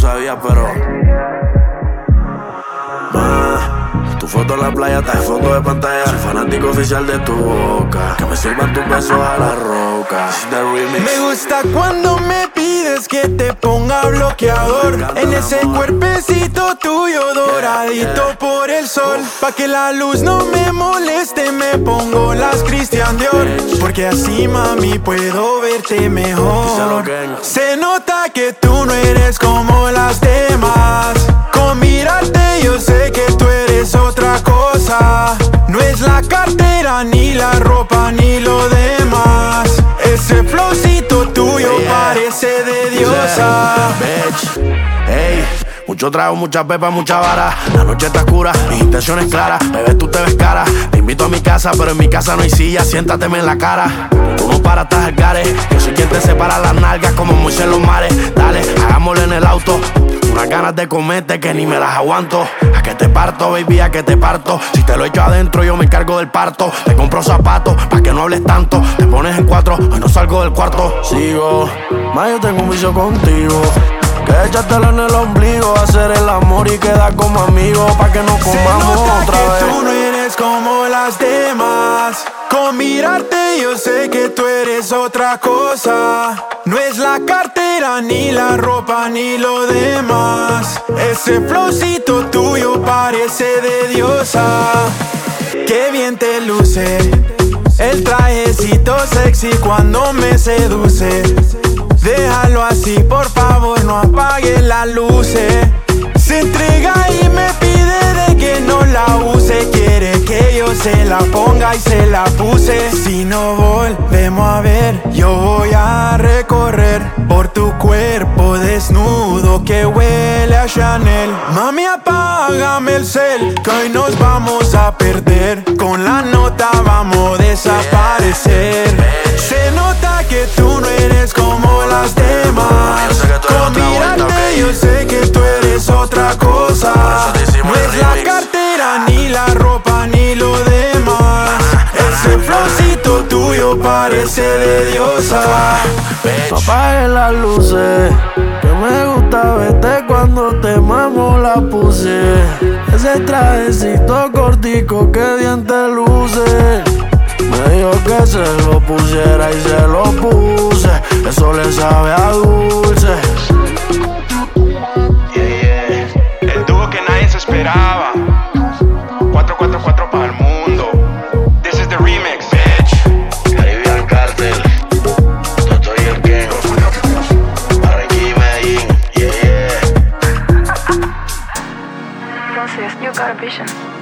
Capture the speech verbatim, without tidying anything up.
sabías, pero... Ma, tu foto en la playa está de fondo de pantalla. Soy fanático oficial de tu boca. Que me sirvan tus besos a la roca. The remix. Me gusta cuando me pides que te ponga bloqueador en ese cuerpecito tuyo doradito por el sol. Pa' que la luz no me moleste me pongo las Christian Dior, porque así mami puedo verte mejor. Se nota que tú no eres como las demás. Con mirarte yo sé que tú eres otra cosa. No es la cartera, ni la ropa, ni lo demás. Ese flowcito tuyo yeah. parece de diosa. Bitch, hey, mucho trago, mucha pepa, mucha vara. La noche está oscura, mis intenciones claras. Bebé, tú te ves cara. Te invito a mi casa, pero en mi casa no hay silla. Siéntateme en la cara. Tú no paras, estás al gare. Yo soy quien te separa las nalgas como Moisés en los mares. Dale, hagámoslo en el auto. Unas ganas de comerte que ni me las aguanto. A que te parto, baby, a que te parto. Si te lo echo adentro, yo me encargo del parto. Te compro zapatos, pa' que no hables tanto. Te pones en cuatro, hoy no salgo del cuarto. Sigo, ma, yo tengo un vicio contigo. Que echártelo en el ombligo, hacer el amor y quedar como amigos, pa' que nos comamos otra que vez. Tú no eres como las demás. Con mirarte yo sé que tú eres otra cosa. No es la cartera, ni la ropa, ni lo demás. Ese flowcito tuyo parece de diosa. Qué bien te luce el trajecito sexy cuando me seduce. Déjalo así, por favor, no apagues las luces. Se entrega y me pide de que no la use. Quiere que yo se la ponga y se la puse. Si no volvemos a ver, yo voy a recorrer por tu cuerpo desnudo que huele a Chanel. Mami, apágame el cel, que hoy nos vamos a perder. Con la nota vamos a desaparecer. Se nota que tú no eres como las demás. Con mirarte yo sé que tú eres otra cosa. No es la cartera, ni la ropa, ni lo demás. Ese flowcito tuyo parece de diosa. No apagues las luces, que me gusta verte cuando te mamo la puse. Ese trajecito cortico que bien te luce. Me dijo que se lo pusiera y se lo puse. Eso le sabe a dulce. Yeah, yeah. El dúo que nadie se esperaba. cuatro cuatro cuatro para el mundo. This is the remix, bitch. Caribbean Cartel. Toto y el Ken. Barranquilla y Medellín. Yeah, yeah. Entonces, you got a vision.